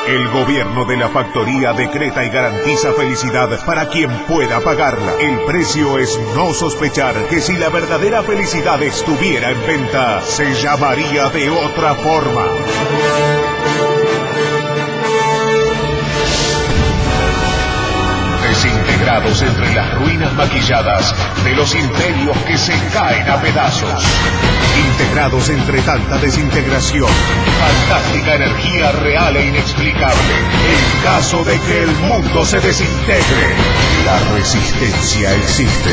El gobierno de la factoría decreta y garantiza felicidad para quien pueda pagarla. El precio es no sospechar que si la verdadera felicidad estuviera en venta, se llamaría de otra forma. Desintegrados entre las ruinas maquilladas de los imperios que se caen a pedazos. Integrados entre tanta desintegración, fantástica energía real e inexplicable. En caso de que el mundo se desintegre, la resistencia existe.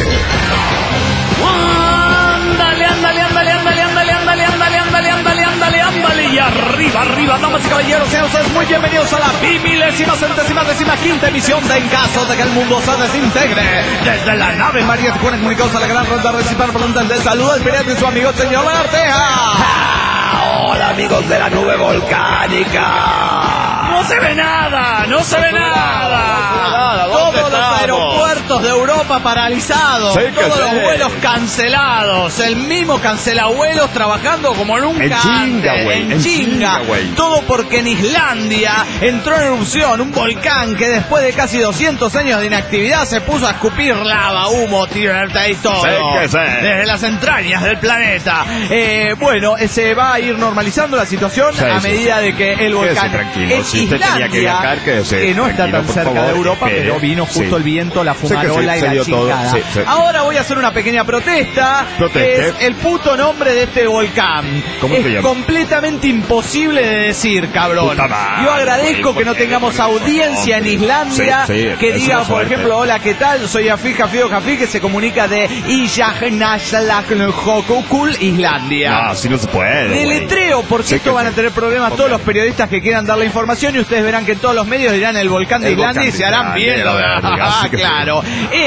¡Ándale, ándale, ándale, ándale, ándale, ándale, ándale, ándale, ándale, ándale, ándale! Y arriba, arriba, damas y caballeros, sean ustedes muy bienvenidos a la quinta emisión de En Caso de que el Mundo se Desintegre. Desde la nave María Tijuana, comunicados a la gran ronda recipar por de salud al pirata y su amigo el señor Arteja. Hola amigos de la nube volcánica. No se ve nada, no se ve nada. Todos los aeropuertos de Europa paralizados, sí, todos los vuelos cancelados, el mismo cancela vuelos trabajando como nunca antes, en chinga, todo porque en Islandia entró en erupción un volcán que después de casi 200 años de inactividad se puso a escupir lava, humo, tierra y todo, desde las entrañas del planeta. Bueno, se va a ir normalizando la situación a medida de que el volcán es Islandia, que no está tan cerca de Europa, pero vino justo el viento, la fumarola y la chingada. Ahora voy a hacer una pequeña protesta. Es el puto nombre de este volcán. Es completamente imposible de decir, cabrón. Yo agradezco que no tengamos audiencia en Islandia que diga, por ejemplo, hola, ¿qué tal? Soy Jafi, que se comunica de Eyjafjallajökull, Islandia. No, si no se puede. Deletreo, porque esto van a tener problemas todos los periodistas que quieran dar la información y ustedes verán que en todos los medios dirán el volcán de Islandia y se harán bien. Claro.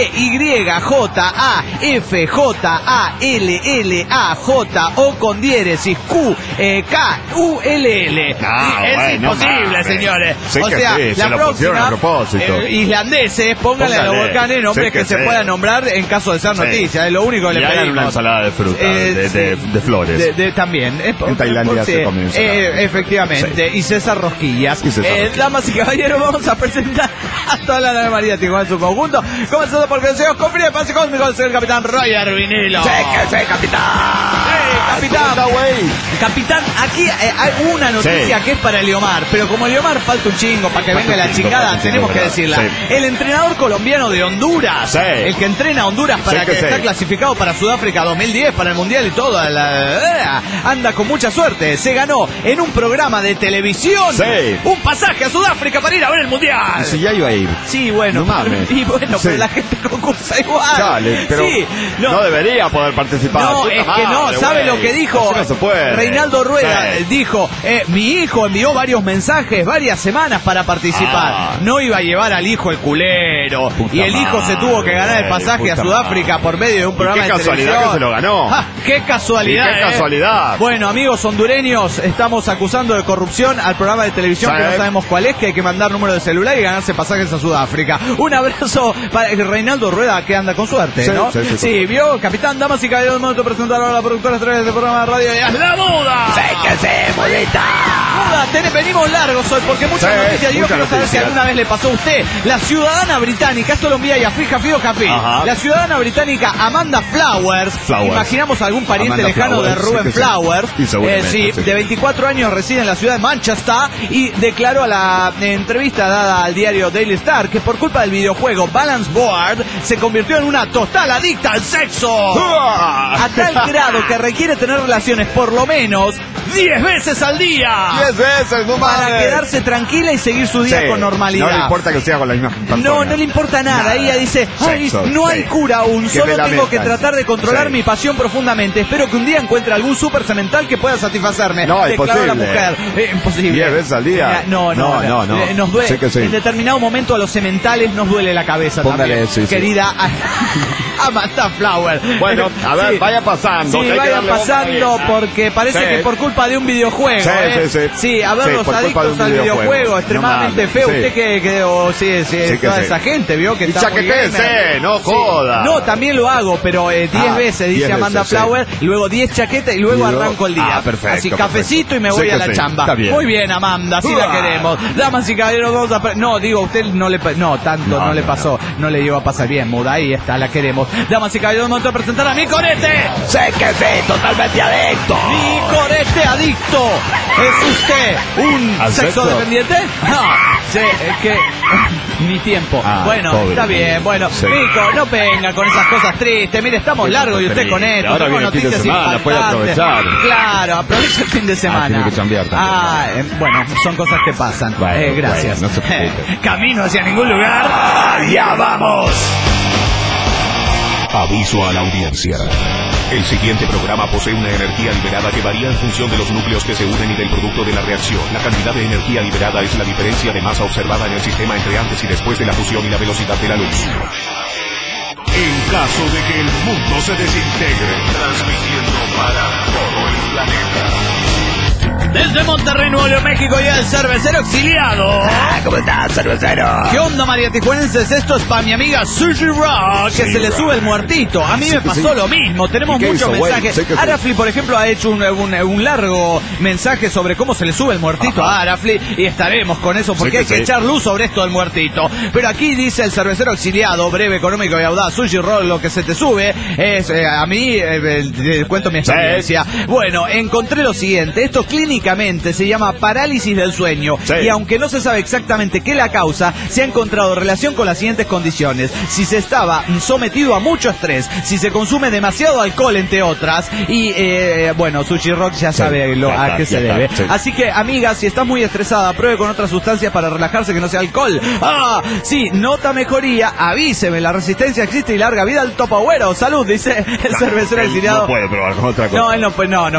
EYJAFJALLAJ con diéresis QKULL. Es imposible, señores. O sea, la próxima, islandeses, pónganle a los volcanes nombres que se puedan nombrar en caso de ser noticia. Es lo único que le pedimos. Una ensalada de fruta, de flores. También. En Tailandia se come ensalada. Efectivamente. Y César Rosquillas. Damas y caballeros, vamos a presentar a toda la nave María Tijuana en su conjunto. Comenzando por el señor con frío pase conmigo, el capitán Roger Vinilo. Capitán. Capitán, aquí hay una noticia que es para Eliomar, pero como Eliomar falta un chingo para que venga la chingada, tenemos que decirla. El entrenador colombiano de Honduras, el que entrena a Honduras para que está clasificado para Sudáfrica 2010, para el Mundial y todo, anda con mucha suerte. Se ganó en un programa de televisión un pasaje a Sudáfrica para ir a ver el Mundial. Si ya iba a ir. Sí, bueno, pero la gente concursa igual. Dale, pero no debería poder participar. No, es que no, ¿sabe lo que dijo? No se puede. Reinaldo Rueda dijo, mi hijo envió varios mensajes, varias semanas para participar. No iba a llevar al hijo el culero. Y el hijo se tuvo que ganar el pasaje a Sudáfrica por medio de un programa de televisión. ¡Qué casualidad que se lo ganó! ¡Qué casualidad! ¡Qué casualidad! Bueno, amigos hondureños, estamos acusando de corrupción al programa de televisión que no sabemos cuál es, que hay que mandar número de celular y ganarse pasajes a Sudáfrica. Un abrazo para Reinaldo Rueda, que anda con suerte, ¿no? Sí, vio, capitán, damas y caballeros, momento de presentar ahora a la productora estrella de este programa de radio. ¡La Muda! Muda, venimos largos hoy porque muchas noticias. Yo quiero saber si alguna vez le pasó a usted. La ciudadana británica, esto lo envía Jafi, la ciudadana británica Amanda Flowers. Imaginamos algún pariente lejano de Rubén Flowers. De 24 años reside en la ciudad de Manchester y declaró a la entrevista dada al diario Daily Star que por culpa del videojuego Balance Board se convirtió en una total adicta al sexo. A tal grado que requiere tener relaciones por lo menos 10 veces al día. 10 veces, no mames. Para quedarse tranquila y seguir su día con normalidad. No le importa que sea con la misma persona. No le importa nada. Ella dice, no hay cura aún, solo tengo que tratar de controlar mi pasión profundamente. Espero que un día encuentre algún súper semental que pueda satisfacerme. Declaró la mujer. Imposible. 10 veces al día. No. Nos duele. En determinado momento a los sementales nos duele la cabeza. Póngale, también. Querida. Amanda Flower. Bueno, a ver, vaya pasando. Sí, vaya pasando porque parece que por culpa de un videojuego. Sí, a ver, los adictos al videojuego, extremadamente feo. Usted que toda esa gente vio que está muy bien. No joda. No, también lo hago, pero 10 veces, dice Amanda Flower, luego 10 chaquetas y luego arranco el día. Perfecto. Así, cafecito y me voy a la chamba. Muy bien, Amanda, así la queremos. Damas y caballeros, vamos a... No, digo, usted no le pasó, no le iba a pasar bien, Muda, ahí está, la queremos. Damas y caballeros, vamos a presentar a Nicorete. Sé que sí, totalmente adicto. Nicorete adicto. ¿Es usted un sexo dependiente? No, sé que... Ni tiempo. Bueno, está bien, bueno. Nico, no venga con esas cosas tristes. Mire, estamos largos y usted con esto. Ahora viene el fin de semana, puede aprovechar. Claro, aprovecha el fin de semana. Tiene que cambiar también. Bueno, son cosas que pasan. Gracias. No se preocupe. Camino hacia ningún lugar. ¡Allá vamos! Aviso a la audiencia. El siguiente programa posee una energía liberada que varía en función de los núcleos que se unen y del producto de la reacción. La cantidad de energía liberada es la diferencia de masa observada en el sistema entre antes y después de la fusión y la velocidad de la luz. En caso de que el mundo se desintegre, transmitiendo para todo el planeta. Desde Monterrey, Nuevo León, México, y el cervecero exiliado. ¿Cómo estás, cervecero? ¿Qué onda, María Tijuanenses? Esto es para mi amiga Sushi Rock, que se le sube el muertito. A mí me pasó lo mismo. Tenemos muchos mensajes. Arafli, por ejemplo, ha hecho un largo mensaje sobre cómo se le sube el muertito a Arafli, y estaremos con eso porque hay que echar luz sobre esto del muertito. Pero aquí dice el cervecero exiliado, breve, económico y audaz, Sushi Rock, lo que se te sube es, a mí, cuento mi experiencia. Bueno, encontré lo siguiente. Esto clínicamente se llama parálisis del sueño, y aunque no se sabe exactamente qué la causa, se ha encontrado relación con las siguientes condiciones: si se estaba sometido a mucho estrés, si se consume demasiado alcohol, entre otras, y bueno, Sushi Rock ya sabe a qué se debe. Así que, amiga, si estás muy estresada, pruebe con otras sustancias para relajarse que no sea alcohol. Sí, nota mejoría, avíseme, la resistencia existe y larga vida al Topagüero. Salud, dice el cervecero exiliado. No puede probar con otra cosa. No, él no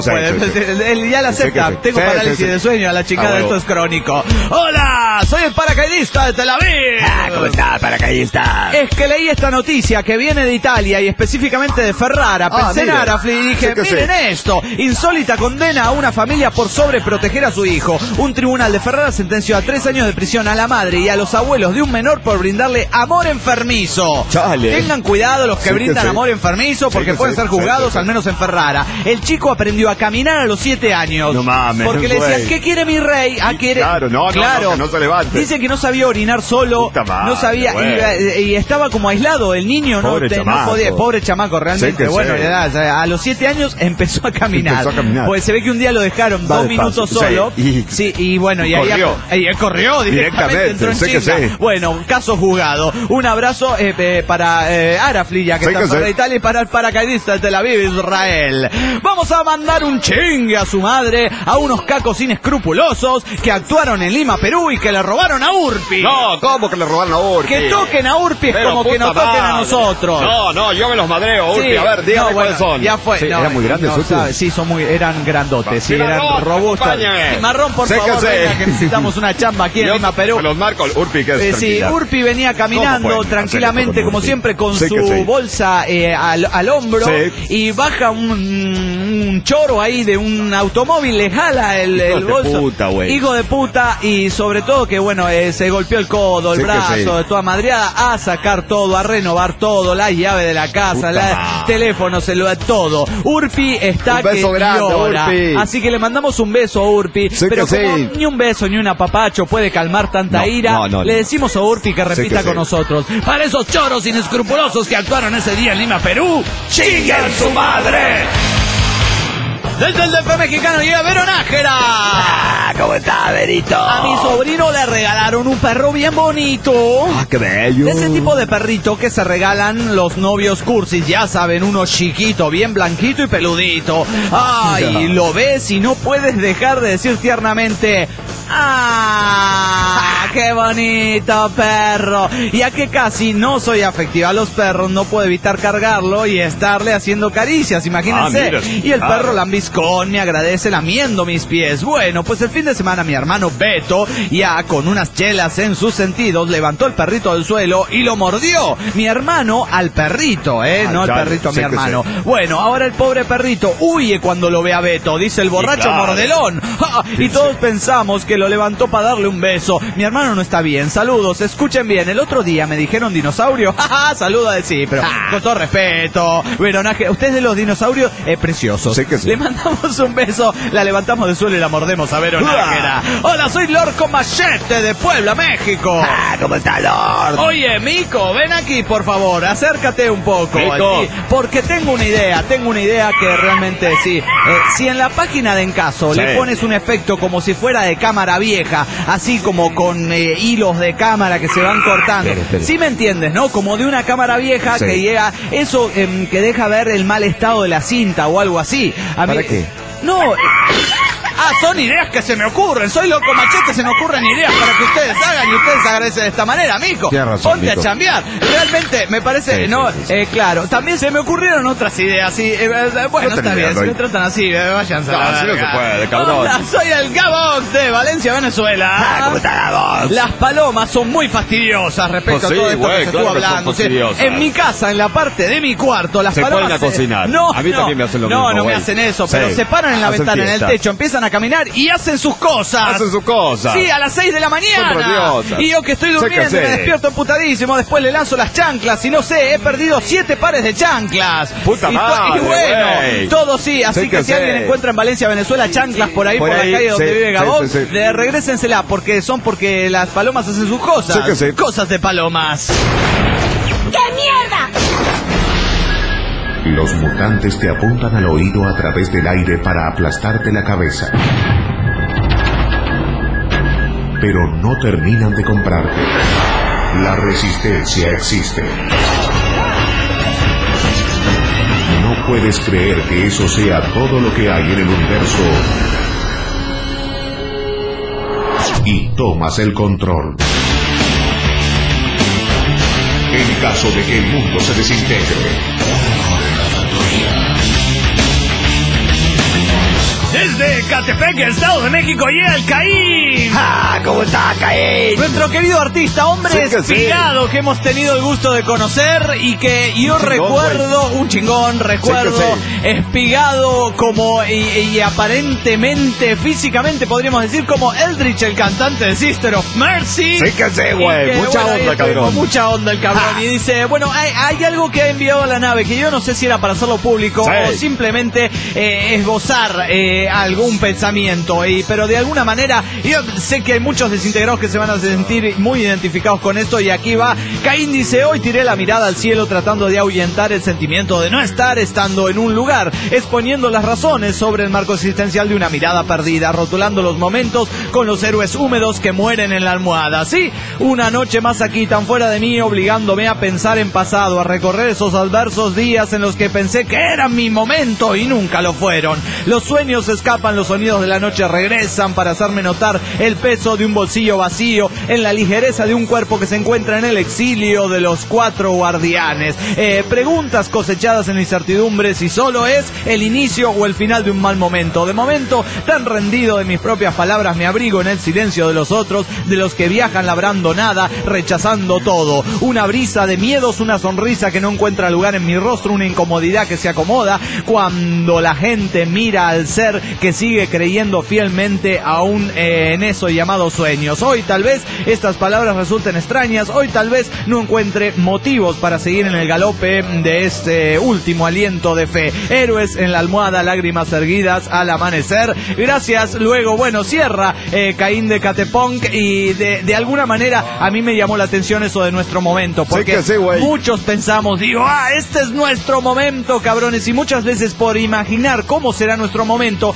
puede. Él ya la acepta. Tengo parálisis de sueño, a la chingada, esto es crónico. ¡Hola! Soy el paracaidista de Tel Aviv. ¿Cómo estás, paracaidista? Es que leí esta noticia que viene de Italia y específicamente de Ferrara. Pensé en Arafli y dije, miren esto. Insólita condena a una familia por sobreproteger a su hijo. Un tribunal de Ferrara sentenció a 3 años de prisión a la madre y a los abuelos de un menor por brindarle amor enfermizo. Chale. Tengan cuidado los que brindan amor enfermizo, porque pueden ser juzgados, al menos en Ferrara. El chico aprendió a caminar a los 7 años. No mames. Porque le decían, ¿qué quiere mi rey? Quiere... Claro, que no se levante. Dice que no sabía orinar solo. No sabía, y estaba como aislado el niño, no podía, pobre chamaco, realmente. Bueno, a los 7 años empezó a caminar. Pues se ve que un día lo dejaron 2 minutos solo. Sí, y bueno, y ahí corrió directamente, entró en chinga. Bueno, caso juzgado. Un abrazo para Arafli, ya que está para Italia, y para el paracaidista de Tel Aviv, Israel. Vamos a mandar un chingue a su madre a unos cacos inescrupulosos que actuaron en Lima, Perú, y que le robaron a Urpi. No, ¿cómo que le robaron a Urpi? Que toquen a Urpi es como que nos toquen a nosotros. No, yo me los madreo, Urpi. A ver, dígame cuáles son. Ya fue. ¿Eran muy grandes, Urpi? Sí, eran grandotes, eran robustos. Marrón, por favor, venga, que necesitamos una chamba aquí en Lima, Perú. Los marco, Urpi, que es sí, Urpi venía caminando tranquilamente, como siempre, con su bolsa al hombro, y baja un choro ahí de un automóvil, le jala el bolso. Hijo de puta, y sobre todo que bueno, se golpeó el codo, el brazo, de toda madreada, a sacar todo, a renovar todo, la llave de la casa, el teléfono, todo. Urpi está que llora. Así que le mandamos un beso a Urpi, pero como ni un beso ni un apapacho puede calmar tanta ira, le decimos a Urpi que repita con nosotros. Para esos choros inescrupulosos que actuaron ese día en Lima, Perú, ¡chinguen su madre! Desde el DF mexicano llega Vero Nájera. ¿Cómo está, Verito? A mi sobrino le regalaron un perro bien bonito. ¡Qué bello! Ese tipo de perrito que se regalan los novios cursis, ya saben, uno chiquito, bien blanquito y peludito. Ay, lo ves y no puedes dejar de decir tiernamente, qué bonito perro! Ya que casi no soy afectiva a los perros, no puedo evitar cargarlo y estarle haciendo caricias, imagínense. Y el perro lambiscón me agradece lamiendo mis pies. Bueno, pues el fin de semana mi hermano Beto, ya con unas chelas en sus sentidos, levantó el perrito del suelo y lo mordió. Mi hermano al perrito, no el perrito a mi hermano. Bueno, ahora el pobre perrito huye cuando lo ve a Beto, dice el borracho mordelón. Y todos pensamos que lo levantó para darle un beso. Mi hermano no está bien. Saludos, escuchen bien. El otro día me dijeron dinosaurio. Saluda de sí, pero con todo respeto. Bueno, ustedes de los dinosaurios preciosos. Sí que sí. Le mandamos un beso, la levantamos del suelo y la mordemos a Vero Nájera. Hola, soy Lord con Machete de Puebla, México. ¿Cómo está, Lord? Oye, Mico, ven aquí, por favor, acércate un poco. Mico. Porque tengo una idea que realmente sí. Si en la página de Encaso le pones un efecto como si fuera de cámara vieja, así como con hilos de cámara que se van cortando. Sí me entiendes, ¿no? Como de una cámara vieja que llega, eso que deja ver el mal estado de la cinta o algo así. ¿Para qué? No... son ideas que se me ocurren. Soy Loco Machete, se me ocurren ideas para que ustedes hagan y ustedes agradecen de esta manera, mico. Tienes razón, ponte mico. A chambear. Realmente me parece, claro. También se me ocurrieron otras ideas. Bueno, está bien, si me tratan así, váyanse a la así no verga. se puede, cabrón. Hola, soy el Gabox de Valencia, Venezuela. ¿Cómo está, Gabox? Las palomas son muy fastidiosas respecto a todo esto que se estuvo hablando. En mi casa, en la parte de mi cuarto, las palomas... Se ponen a cocinar. No, a mí también me hacen lo mismo. No me hacen eso, pero se paran en la ventana, en el techo, empiezan a caminar y hacen sus cosas. Hacen sus cosas. Sí, a las 6 de la mañana. Y yo que estoy durmiendo me despierto emputadísimo, después le lanzo las chanclas y no sé, he perdido 7 pares de chanclas. Puta madre, y bueno, todo sí, así que si alguien encuentra en Valencia, Venezuela, chanclas por ahí, por la calle donde vive Gabón, regrésensela porque las palomas hacen sus cosas. Cosas de palomas. ¡Qué mierda! Los mutantes te apuntan al oído a través del aire para aplastarte la cabeza. Pero no terminan de comprarte. La resistencia existe. No puedes creer que eso sea todo lo que hay en el universo. Y tomas el control. En caso de que el mundo se desintegre. Desde Catepec, Estado de México, llega el Caín. ¿Cómo está, Caín? Nuestro querido artista, hombre espigado que hemos tenido el gusto de conocer y que yo recuerdo, un chingón, espigado como y aparentemente, físicamente podríamos decir como Eldritch, el cantante de Sister of Mercy. Sí que sí, güey, mucha onda, cabrón. Mucha onda el cabrón. Y dice, bueno, hay algo que ha enviado a la nave que yo no sé si era para hacerlo público o simplemente esbozar algún pensamiento, pero de alguna manera yo sé que hay muchos desintegrados que se van a sentir muy identificados con esto y aquí va. Caín dice, hoy tiré la mirada al cielo tratando de ahuyentar el sentimiento de no estar estando en un lugar, exponiendo las razones sobre el marco existencial de una mirada perdida, rotulando los momentos con los héroes húmedos que mueren en la almohada. Sí, una noche más aquí tan fuera de mí, obligándome a pensar en pasado, a recorrer esos adversos días en los que pensé que era mi momento y nunca lo fueron. Los sueños escapan, los sonidos de la noche regresan para hacerme notar el peso de un bolsillo vacío en la ligereza de un cuerpo que se encuentra en el exilio de los 4 guardianes. Preguntas cosechadas en la incertidumbre si solo es el inicio o el final de un mal momento. De momento, tan rendido de mis propias palabras, me abrigo en el silencio de los otros, de los que viajan labrando nada, rechazando todo. Una brisa de miedos, una sonrisa que no encuentra lugar en mi rostro, una incomodidad que se acomoda cuando la gente mira al ser que sigue creyendo fielmente aún en eso llamado sueños. Hoy tal vez estas palabras resulten extrañas, hoy tal vez no encuentre motivos para seguir en el galope de este último aliento de fe. Héroes en la almohada, lágrimas erguidas al amanecer. Gracias, luego, bueno, cierra Caín de Catepunk y de alguna manera a mí me llamó la atención eso de nuestro momento, porque muchos pensamos, este es nuestro momento, cabrones, y muchas veces por imaginar cómo será nuestro momento, nos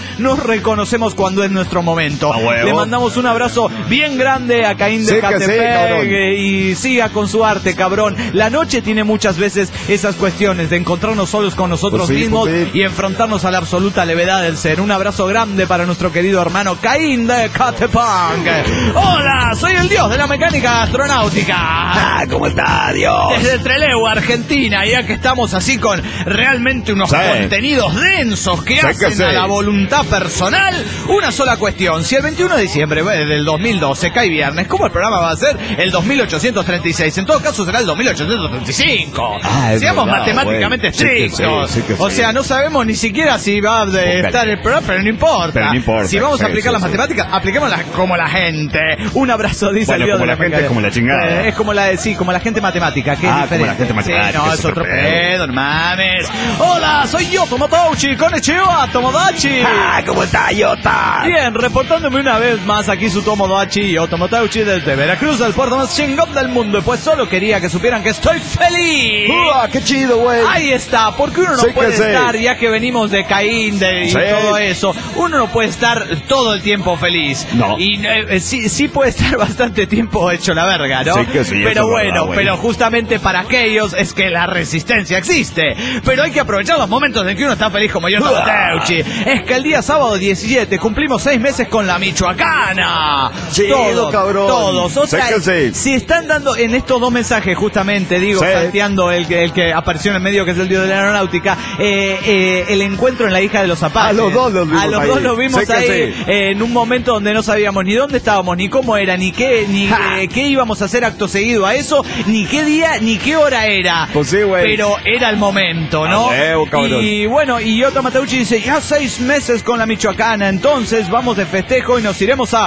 reconocemos cuando es nuestro momento. A huevo. Le mandamos un abrazo bien grande a Caín de Sí, que sí, Catepec, cabrón. y siga con su arte, cabrón. La noche tiene muchas veces esas cuestiones de encontrarnos solos con nosotros Pues sí, mismos pues sí. y enfrentarnos a la absoluta levedad del ser. Un abrazo grande para nuestro querido hermano Caín de Catepec. Hola, soy el dios de la mecánica astronáutica. Ah, ¿cómo está, Dios? Desde Trelew, Argentina, ya que estamos así con realmente unos Sí. contenidos densos que Sí, hacen que sí. a la voluntad personal, una sola cuestión. Si el 21 de diciembre del 2012 cae viernes, ¿cómo el programa va a ser el 2836? En todo caso será el 2835. Ah, es Seamos verdad, matemáticamente güey. Sí que estrictos. sí, sí que O sí. sea, no sabemos ni siquiera si va a estar el programa, pero no importa. Pero no importa, Si vamos a sí, aplicar sí, las sí. matemáticas, apliquémoslas como la gente. Un abrazo, dice Bueno, el dios como de la gente, mecánica. como la chingada. Es como como la gente matemática, que es Ah, diferente. como la gente matemática, Sí, no, es es otro otro pedo. pedo, no mames. Hola, soy yo, Tomodachi, konnichiwa, Tomodachi. Ah, ¿cómo está, Yota? Bien, reportándome una vez más aquí su Tomodachi, yo Tomodachi desde Veracruz, el puerto más chingón del mundo. Y pues solo quería que supieran que estoy feliz. ¡Qué chido, güey! Ahí está, porque uno no Sí que puede sí. estar, ya que venimos de Caín y Sí. todo eso, uno no puede estar todo el tiempo feliz. No. Y sí puede estar bastante tiempo hecho la verga, ¿no? Sí que sí, eso pero es bueno, verdad, güey. pero justamente para aquellos es que la resistencia existe. Pero hay que aprovechar los momentos en que uno está feliz como yo, Tomodachi. Es que el día sábado 17 cumplimos 6 meses con la Michoacana. Chido, cabrón. Todos. O Sí sea, que sí. si están dando en estos dos mensajes, justamente, digo, Sí. salteando el que apareció en el medio, que es el dios de la aeronáutica, el encuentro en la hija de los Apaches. A los dos los vimos A los ahí. dos los vimos Sí que ahí, sí. en un momento donde no sabíamos ni dónde estábamos, ni cómo era, ni qué íbamos a hacer acto seguido a eso, ni qué día, ni qué hora era. Pues sí, güey. Pero era el momento, ¿no? A huevo, cabrón. Y bueno, y Yota Mateucci dice, ya 6 meses con la Michoacana, entonces vamos de festejo y nos iremos a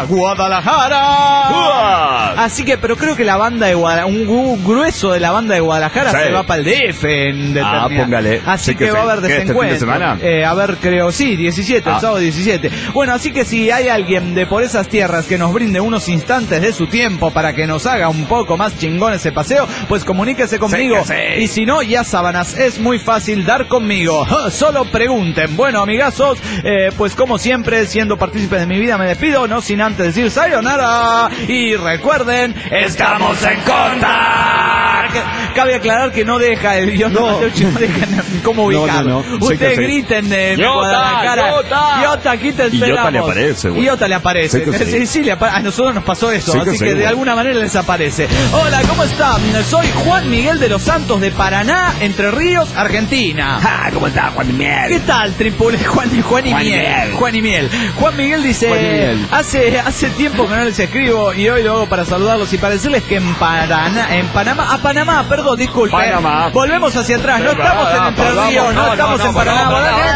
Guadalajara. Así que, pero creo que la banda de Guadalajara, un grueso de la banda de Guadalajara Sí. se va para el DF en determinado. póngale. Así Sí que que va a sí. haber ¿Qué, este fin de desencuentro. semana? A ver, creo, sí, 17, el Ah. sábado 17. Bueno, así que si hay alguien de por esas tierras que nos brinde unos instantes de su tiempo para que nos haga un poco más chingón ese paseo, pues comuníquese conmigo. Sí que sí. Y si no, ya sábanas, es muy fácil dar conmigo. Solo pregunten. Bueno, amigazos, pues como siempre, siendo partícipes de mi vida, me despido, no sin antes decir sayonara. Y recuerden, estamos en contra. Cabe aclarar que no deja el idioma No. Mateucci, no deja cómo ubicarlo. no. Sí Ustedes que sí. griten en Yota, Guadalajara. Yota. Yota, aquí te Y Yota esperamos. le aparece, güey. Y Yota le aparece. Sí que sí. Sí, a nosotros nos pasó eso, Sí que así sí, que de güey. alguna manera les aparece. Hola, ¿cómo están? Soy Juan Miguel de los Santos de Paraná, Entre Ríos, Argentina. Ah, ¿cómo está, Juan ¿Qué Miel? tal, tripule? Juan y Juan Miel. Miel. Juan y Miel. Juan Miguel dice, Juan y Miel. hace tiempo que no les escribo y hoy lo hago para saludarlos y para decirles que en Panamá, perdón, disculpe. Panamá. Volvemos hacia atrás, no estamos en Entre Vamos, Ríos, no no, estamos no, en no, Panamá.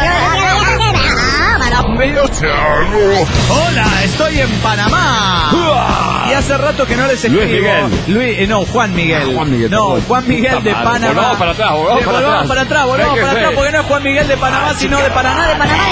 Hola, estoy en Panamá. Y hace rato que no les escribo. Juan Miguel. Juan Miguel, No, perdón. Juan Miguel Puta de madre. Panamá. Volvamos para atrás, volvamos para atrás. Volvamos para atrás, porque no es Juan Miguel de Panamá, sino de Paraná, de Panamá.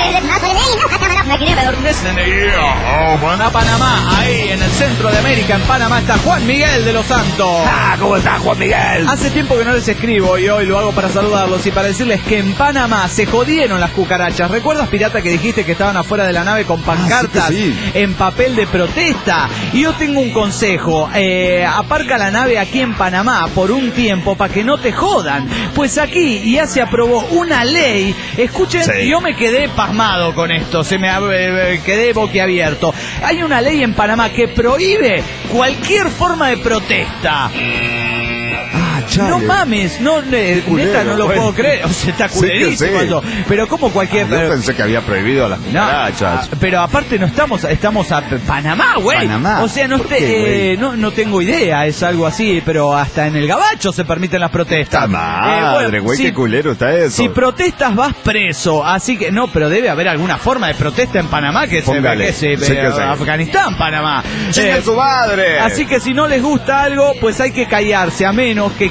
A Panamá, ahí en el centro de América, en Panamá está Juan Miguel de los Santos. Ah, ¿cómo está, Juan Miguel? Hace tiempo que no les escribo y hoy lo hago para saludarlos y para decirles que en Panamá se jodieron las cucarachas. ¿Recuerdas, pirata, que dijiste que estaban afuera de la nave con pancartas sí. en papel de protesta? Y yo tengo un consejo. Aparca la nave aquí en Panamá por un tiempo para que no te jodan. Pues aquí ya se aprobó una ley. Escuchen, Sí. yo me quedé pasmado con esto. Quedé boquiabierto. Hay una ley en Panamá que prohíbe cualquier forma de protesta. Ah, chale. No mames, neta, culero, no lo güey. puedo creer. O sea, está Sí que culerísimo sí. eso. Pero como cualquier... Yo pensé que había prohibido a las No, cucarachas. pero aparte no estamos a Panamá, güey. Panamá. O sea, ¿Por qué, güey? no tengo idea, es algo así, pero hasta en el gabacho se permiten las protestas. ¡Ta madre, Bueno, güey! si- ¡Qué culero está eso! Si protestas vas preso, así que no, pero debe haber alguna forma de protesta en Panamá que Póngale. se Sí que sí. Afganistán, Panamá. ¡Chingue su madre! Así que si no les gusta algo, pues hay que callarse, a menos que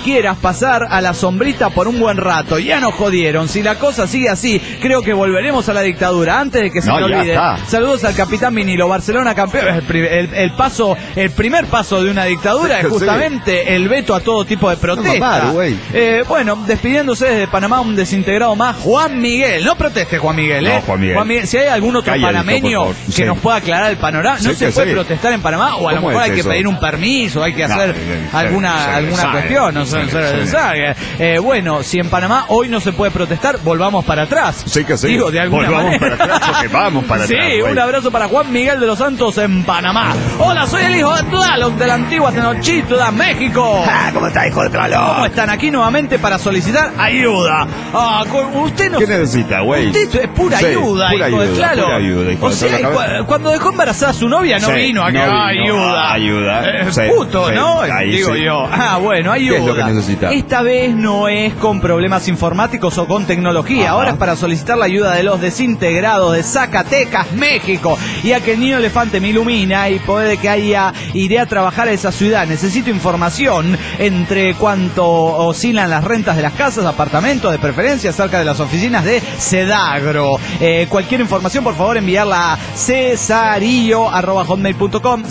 quieras pasar a la sombrita por un buen rato. Ya nos jodieron. Si la cosa sigue así, creo que volveremos a la dictadura. Antes de que se me olvide, saludos al capitán Vinilo. Barcelona campeón. El primer paso de una dictadura es justamente el veto a todo tipo de protesta. Bueno, despidiéndose desde Panamá un desintegrado más, Juan Miguel. No proteste, Juan Miguel, ¿eh? Juan Miguel. Si hay algún otro panameño que nos pueda aclarar el panorama, no se puede protestar en Panamá, o a lo mejor hay que pedir un permiso, hay que hacer alguna cuestión, no sé. Bueno, si en Panamá hoy no se puede protestar, volvamos para atrás. Sí que sí. Digo, de alguna volvamos manera. para atrás, porque vamos para atrás. Sí, un abrazo para Juan Miguel de los Santos en Panamá. Hola, soy el hijo de Tlaloc de la antigua Tenochtitlan, México. ¿Cómo está, hijo de Tlaloc? ¿Cómo están? Aquí nuevamente para solicitar ayuda. Usted no... ¿Qué necesita, güey? Usted es pura ayuda, hijo de Tlaloc. Pura ayuda, hijo o sea, cuando dejó embarazada a su novia no vino a que ayuda. Puto, ¿no? Digo yo. Bueno, ayuda. ¿Qué es lo que necesita? Esta vez no es con problemas informáticos o con tecnología. Ahora es para solicitar la ayuda de los desintegrados de Zacatecas, México. Ya que el niño elefante me ilumina y puede que iré a trabajar a esa ciudad. Necesito información entre cuánto oscilan las rentas de las casas, apartamentos, de preferencia cerca de las oficinas de Sedagro. Cualquier información, por favor, enviarla a cesarillo@hotmail.com,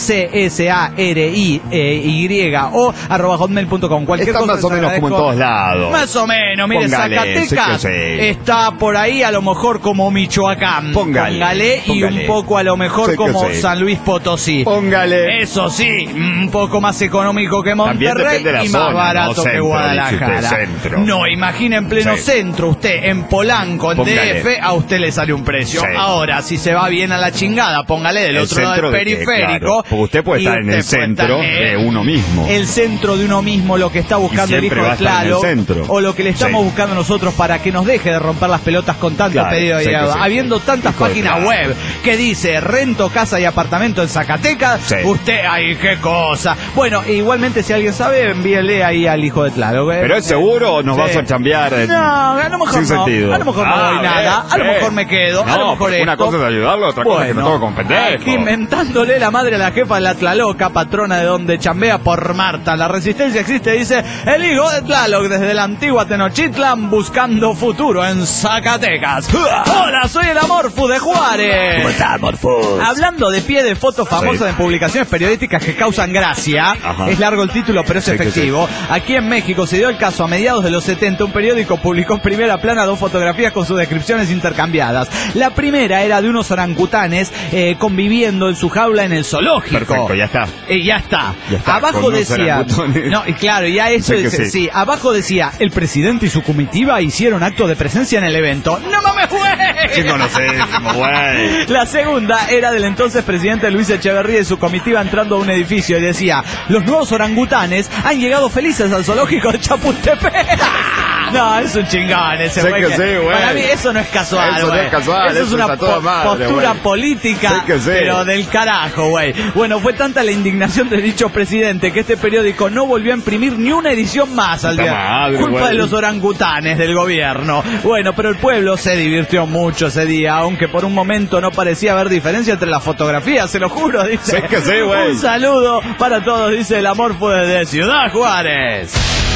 CSARIY@hotmail.com. Cualquier está cosa más o menos como en todos lados. Más o menos, mire, Póngale, Zacatecas está por ahí a lo mejor como Michoacán. Póngale y un poco a lo mejor como San Luis Potosí. Póngale. Eso sí, un poco más económico que Monterrey y más barato que Guadalajara. No, imagine en pleno centro, usted en Polanco, en DF, a usted le sale un precio. Ahora, si se va bien a la chingada, póngale del otro lado del periférico. Porque usted puede estar en el centro de uno mismo. El centro de uno mismo, lo que está buscando el hijo de Tlaloc, o lo que le estamos buscando nosotros para que nos deje de romper las pelotas con tantos pedidos de ayuda. Habiendo tantas páginas web que dice rento casa y apartamento en Zacatecas, usted, ay, qué cosa. Bueno, igualmente si alguien sabe, envíele ahí al hijo de Tlaloc. ¿Pero es seguro o nos vas a chambear? No, a lo mejor sin sentido. A lo mejor no doy nada, a lo mejor me quedo, a lo mejor una cosa es ayudarlo, otra cosa es que me toca con pendejo. Aquí inventándole la madre a la jefa de la Tlaloca, patrona de donde chambea por Marta. La resistencia existe, dice el hijo de Tlaloc desde la antigua Tenochtitlan buscando futuro en Zacatecas. Hola, soy el Amorfu de Juárez. ¿Cómo está, Amorfu? Hablando de pie de fotos famosas en publicaciones periodísticas que causan gracia, es largo el título pero es efectivo. Aquí en México se dio el caso a mediados de los 70, un periódico publicó en primera plana 2 fotografías con sus descripciones intercambiadas. La primera era de unos orangutanes conviviendo en su jaula en el zoológico. Perfecto, ya está. Ya está. Abajo decía... No, y claro, ya eso dice, sí. Abajo decía, el presidente y su comitiva hicieron acto de presencia en el evento. ¡No mames, güey! Sí, conocemos, güey. La segunda era del entonces presidente Luis Echeverría y su comitiva entrando a un edificio y decía, los nuevos orangutanes han llegado felices al zoológico de Chapultepec. No, es un chingón ese güey. Para mí eso no es casual, eso no es casual, eso es una postura política, pero del carajo, güey. Bueno, fue tanta la indignación de dicho presidente que este periódico no volvió a imprimir ni una edición más al día. Culpa de los orangutanes del gobierno. Bueno, pero el pueblo se divirtió mucho ese día, aunque por un momento no parecía haber diferencia entre las fotografías, se lo juro, dice. Güey. Un saludo para todos, dice el Amorfu desde Ciudad Juárez.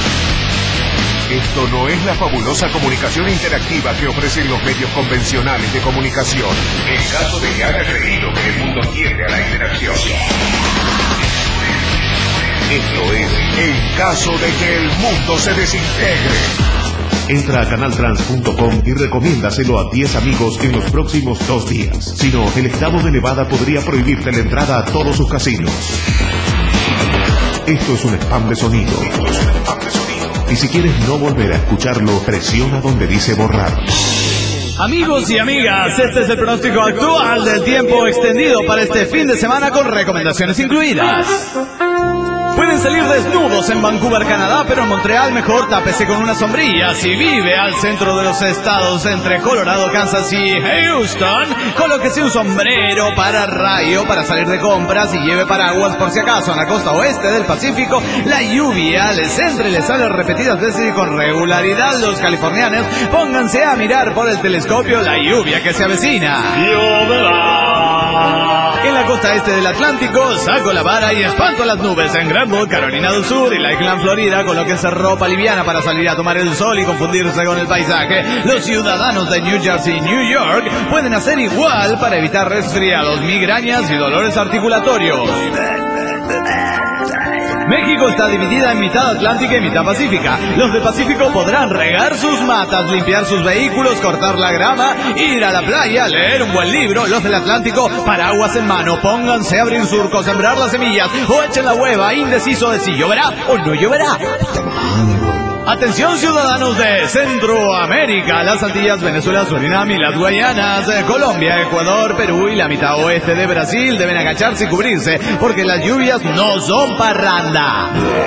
Esto no es la fabulosa comunicación interactiva que ofrecen los medios convencionales de comunicación. En caso de que haya creído que el mundo tiende a la interacción. Esto es en caso de que el mundo se desintegre. Entra a canaltrans.com y recomiéndaselo a 10 amigos en los próximos 2 días. Si no, el estado de Nevada podría prohibirte la entrada a todos sus casinos. Esto es un spam de sonido. Y si quieres no volver a escucharlo, presiona donde dice borrar. Amigos y amigas, este es el pronóstico actual del tiempo extendido para este fin de semana con recomendaciones incluidas. Pueden salir desnudos en Vancouver, Canadá, pero en Montreal mejor tápese con una sombrilla. Si vive al centro de los estados entre Colorado, Kansas y Houston, colóquese un sombrero para rayo para salir de compras y lleve paraguas por si acaso. En la costa oeste del Pacífico, la lluvia les entra y les sale repetidas veces y con regularidad. Los californianos pónganse a mirar por el telescopio la lluvia que se avecina. ¡Lloverá! En la costa este del Atlántico, saco la vara y espanto las nubes en Greenville, Carolina del Sur y Lakeland, Florida, colóquense ropa liviana para salir a tomar el sol y confundirse con el paisaje. Los ciudadanos de New Jersey y New York pueden hacer igual para evitar resfriados, migrañas y dolores articulatorios. México está dividida en mitad atlántica y mitad pacífica. Los del Pacífico podrán regar sus matas, limpiar sus vehículos, cortar la grama, ir a la playa, leer un buen libro. Los del Atlántico, paraguas en mano, pónganse a abrir surcos, sembrar las semillas o echen la hueva, indeciso de si lloverá o no lloverá. Atención ciudadanos de Centroamérica, las Antillas, Venezuela, Surinam y las Guayanas, Colombia, Ecuador, Perú y la mitad oeste de Brasil deben agacharse y cubrirse porque las lluvias no son parranda.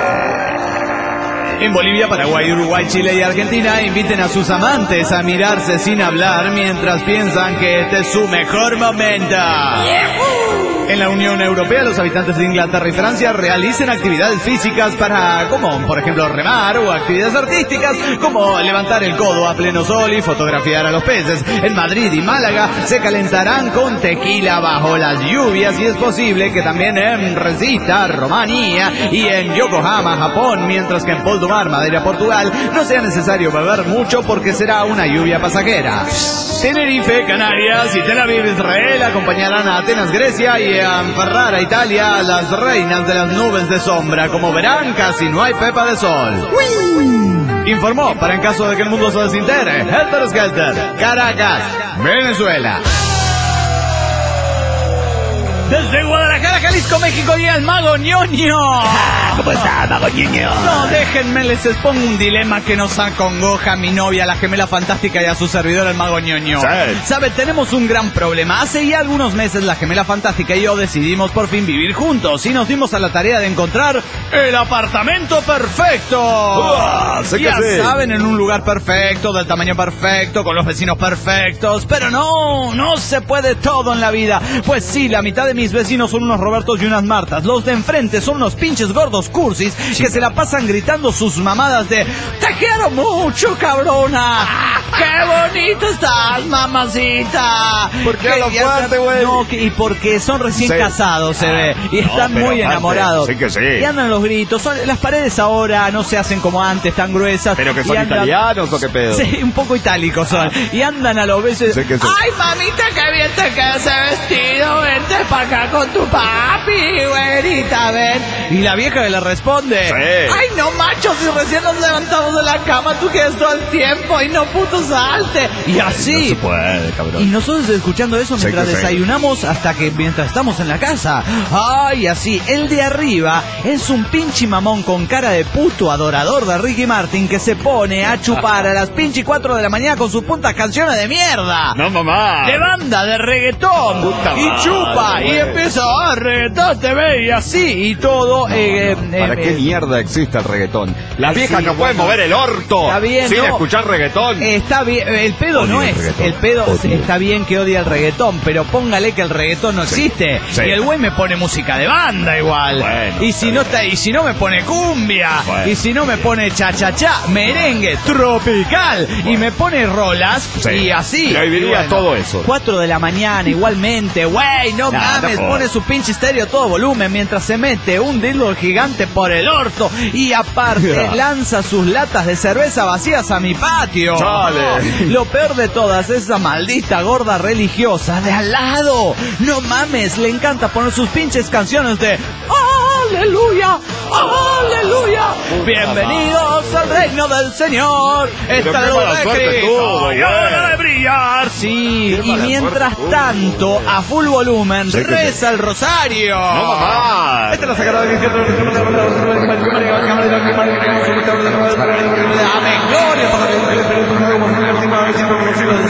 En Bolivia, Paraguay, Uruguay, Chile y Argentina inviten a sus amantes a mirarse sin hablar mientras piensan que este es su mejor momento. En la Unión Europea, los habitantes de Inglaterra y Francia realicen actividades físicas como por ejemplo remar, o actividades artísticas como levantar el codo a pleno sol y fotografiar a los peces. En Madrid y Málaga se calentarán con tequila bajo las lluvias y es posible que también en Resita, Rumanía y en Yokohama, Japón, mientras que en Poldumar, Madeira, Portugal, no sea necesario beber mucho porque será una lluvia pasajera. Tenerife, Canarias y Tel Aviv, Israel acompañarán a Atenas, Grecia y a Ferrara, Italia, las reinas de las nubes de sombra. Como verán, casi no hay pepa de sol. Informó, para en caso de que el mundo se desintegre, Helter Skelter, Caracas, Venezuela. Desde Guadalajara, Jalisco, México y el Mago Ñoño. ¿Cómo está, Mago Ñoño? No, déjenme, les expongo un dilema que nos acongoja a mi novia, la gemela fantástica, y a su servidor, el Mago Ñoño. Sí. ¿Sabe? Tenemos un gran problema. Hace ya algunos meses la gemela fantástica y yo decidimos por fin vivir juntos y nos dimos a la tarea de encontrar el apartamento perfecto. Ya saben, en un lugar perfecto, del tamaño perfecto, con los vecinos perfectos. Pero no se puede todo en la vida. Pues sí, la mitad de mis vecinos son unos Robertos y unas Martas. Los de enfrente son unos pinches gordos cursis que se la pasan gritando sus mamadas de "te quiero mucho, cabrona". ¡Qué bonito estás, mamacita! ¿Por qué lo fuerte, güey? No, y porque son recién casados, se ve. Y están muy enamorados. Sí que sí. Y andan los gritos. Las paredes ahora no se hacen como antes, tan gruesas. ¿Pero que son italianos o qué pedo? Sí, un poco itálicos son. Y andan a los besos. Sí que sí. ¡Ay, mamita, qué bien te queda ese vestido! Vente para acá con tu papi, güerita, ven. Y la vieja que le responde: sí. ¡ay, no, macho! Si recién nos levantamos de la cama, tú quieres todo el tiempo y no puto salte. Y así. No se puede, cabrón. Y nosotros escuchando eso mientras desayunamos mientras estamos en la casa. ¡Ay, así! El de arriba es un pinche mamón con cara de puto adorador de Ricky Martin que se pone a chupar a las pinche 4 de la mañana con sus puntas canciones de mierda. No, mamá. De banda, de reggaetón. Puta Y madre, chupa, güey. y empieza a reggaetón TV y así, y todo. ¿Para qué mierda existe el reggaetón? Las viejas no pueden mover el orto Está bien, sin no. escuchar reggaetón. Está bien, el pedo Odio no el es, reggaetón. el pedo Odio. está bien que odia el reggaetón, pero póngale que el reggaetón no existe. Sí. Y el güey me pone música de banda igual. Bueno, y si no y si no me pone cumbia, Bueno. y si no me pone cha-cha-cha, merengue, tropical, y me pone rolas, Sí. y así. Le oiría Y bueno, todo eso. 4 de la mañana igualmente, güey, no mames, no. pone su pinche estéreo a todo volumen mientras se mete un dildo gigante por el orto y aparte lanza sus latas de cerveza vacías a mi patio. Chale. Lo peor de todas es esa maldita gorda religiosa de al lado. No mames, le encanta poner sus pinches canciones de ¡aleluya! ¡aleluya! Bienvenidos al reino del Señor. Esta qué luz mala de suerte Cristo tuvo, güey. y hora de brillar. Sí, y mientras tanto, a full volumen, Sí que reza el rosario. No, mamá. Esta es la sagrada Amén,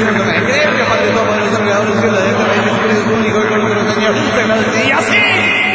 gloria. Y así.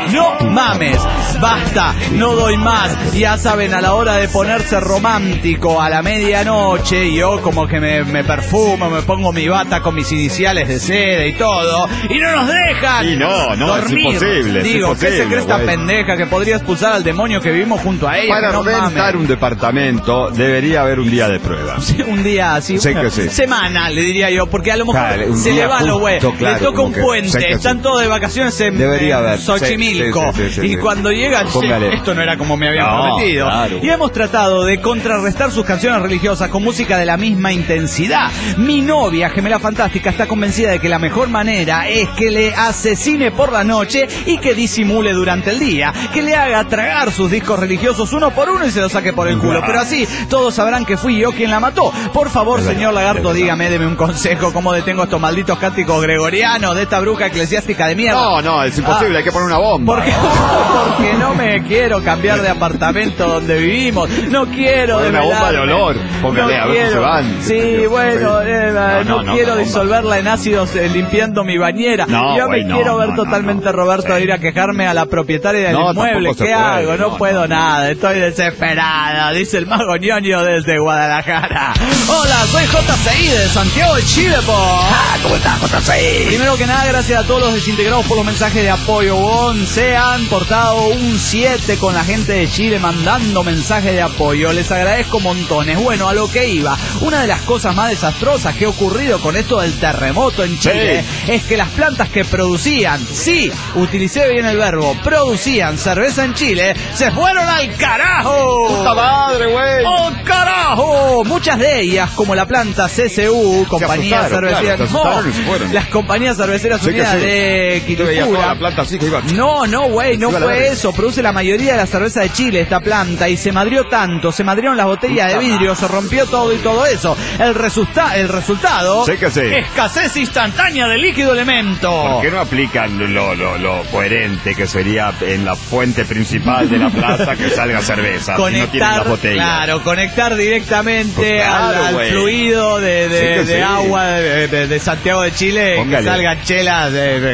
No mames, basta, no doy más. Ya saben, a la hora de ponerse romántico a la medianoche, yo como que me perfumo, me pongo mi bata con mis iniciales de seda y todo, y no nos dejan Y no, dormir. es imposible. Digo, ¿qué se cree esta güey? pendeja que podría expulsar al demonio que vivimos junto a ella? Para No rentar mames. un departamento debería haber un día de prueba. Un día así, Sé bueno, que sí. semana, le diría yo, porque a lo mejor Claro, un se día le va lo güey, justo, claro, le toca como un que- puente, sé que están sí. todos de vacaciones en Debería haber. Xochimilco, Sí, y cuando llega, Póngale. esto no era como me habían No, prometido. claro. Y hemos tratado de contrarrestar sus canciones religiosas con música de la misma intensidad. Mi novia, gemela fantástica, está convencida de que la mejor manera es que le asesine por la noche y que disimule durante el día, que le haga tragar sus discos religiosos uno por uno y se los saque por el culo. Pero así todos sabrán que fui yo quien la mató. Por favor, señor Lagarto, dígame, deme un consejo, cómo detengo estos malditos cánticos gregorianos de esta bruja eclesiástica de mierda. No, es imposible, hay que poner una bomba. Porque no me quiero cambiar de apartamento donde vivimos. No quiero Pon una bomba de develarme. olor. Póngale, a ver cómo se van. Sí, bueno, no quiero bomba. disolverla en ácidos limpiando mi bañera. No, Yo güey, me no, quiero ver no, totalmente no. Roberto a Sí. ir a quejarme a la propietaria del No, inmueble. tampoco se ¿Qué puede. hago? No No, puedo no. nada. Estoy desesperada. Dice el mago ñoño desde Guadalajara. Hola, soy JCI de Santiago de Chile, ¿cómo estás, JCI? Primero que nada, gracias a todos los desintegrados por los mensajes de apoyo. Se han portado un 7 con la gente de Chile mandando mensajes de apoyo. Les agradezco montones. Bueno, a lo que iba. Una de las cosas más desastrosas que ha ocurrido con esto del terremoto en Chile es que las plantas que producían, sí, utilicé bien el verbo, producían cerveza en Chile, se fueron al carajo. ¡Puta madre, güey! ¡Oh, carajo! Muchas de ellas, como la planta CCU, compañía asustaron, cervecera, claro, se asustaron y se fueron. las compañías cerveceras Sí que unidas sí. de Yo veía toda Quilicura. la planta así que iba. No, güey, no Iba a la fue verga. eso. Produce la mayoría de la cerveza de Chile, esta planta, y se madrió tanto, se madrieron las botellas de vidrio, se rompió todo y todo eso. El resultado, Sí que sí. escasez instantánea de líquido elemento. ¿Por qué no aplican lo coherente que sería en la fuente principal de la plaza que salga cerveza? Si no tienen Conectar, las botellas. claro, conectar directamente Pues claro, al güey. fluido de Sí. agua de Santiago de Chile, Póngale. que salgan chelas